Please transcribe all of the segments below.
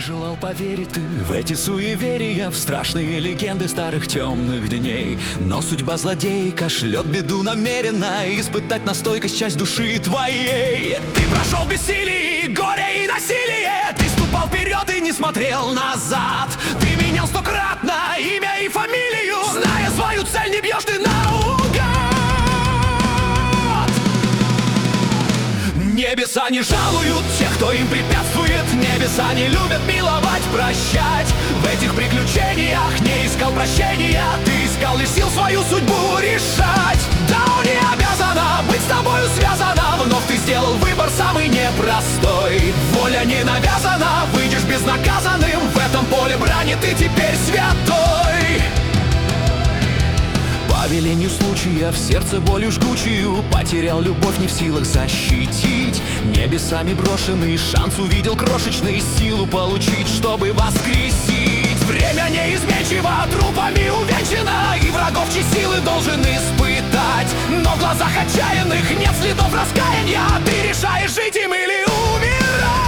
желал поверить ты в эти суеверия, в страшные легенды старых темных дней. Но судьба злодейка шлет беду намеренно испытать на стойкость часть души твоей. Ты прошел бессилие, горе и насилие, ты ступал вперед и не смотрел назад. Ты менял стократно имя и фамилию, зная свою цель, не бьешь ты наугад. Небеса не жалуют тех, кто им препятствует. Небеса не любят миловать, прощать. В этих приключениях не искал прощения, ты искал лишь сил свою судьбу решать. Да, не обязана быть с тобою связана, вновь ты сделал выбор самый непростой. Воля не навязана, выйдешь безнаказанным, в этом поле брани ты теперь святой. По велению случая в сердце болью жгучую потерял любовь, не в силах защитить. Небесами брошенный шанс увидел крошечный, силу получить, чтобы воскресить. Время неизменчиво, трупами увенчано, и врагов чьи силы должен испытать. Но в глазах отчаянных нет следов раскаяния, ты решаешь жить им или умирать.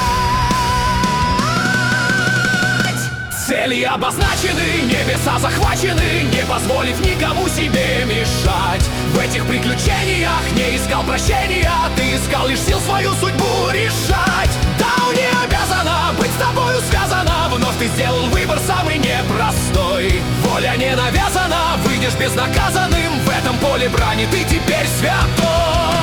Цели обозначены, небеса захвачены, не позволив никому себе мешать. В этих приключениях не искал прощения, ты искал лишь сил свою судьбу решать. Да, не обязана быть с тобою связана, вновь ты сделал выбор самый непростой. Воля не навязана, выйдешь безнаказанным, в этом поле брани ты теперь святой.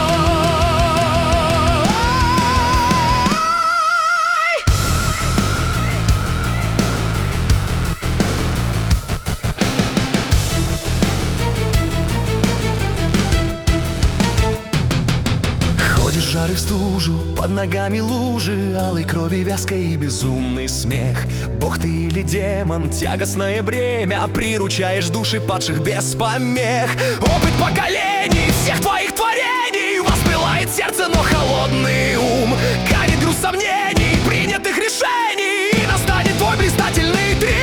Жары в стужу, под ногами лужи, алой крови вязкой и безумный смех. Бог ты или демон, тягостное бремя, приручаешь души падших без помех. Опыт поколений, всех твоих творений, воспылает сердце, но холодный ум. Канет груз сомнений, принятых решений, и настанет твой блистательный триумф.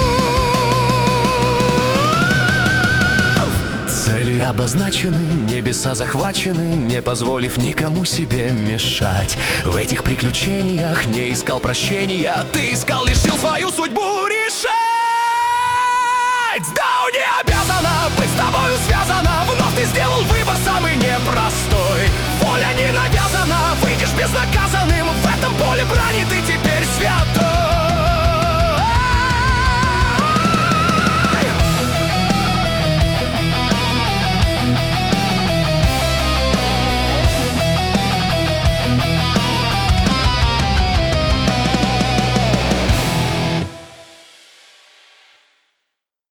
Цели обозначены, небеса захвачены, не позволив никому себе мешать. В этих приключениях не искал прощения, ты искал лишь сил свою судьбу решать. Да, не обязана быть с тобою связана, вновь ты сделал выбор самый непростой. Воля не навязана, выйдешь безнаказанно,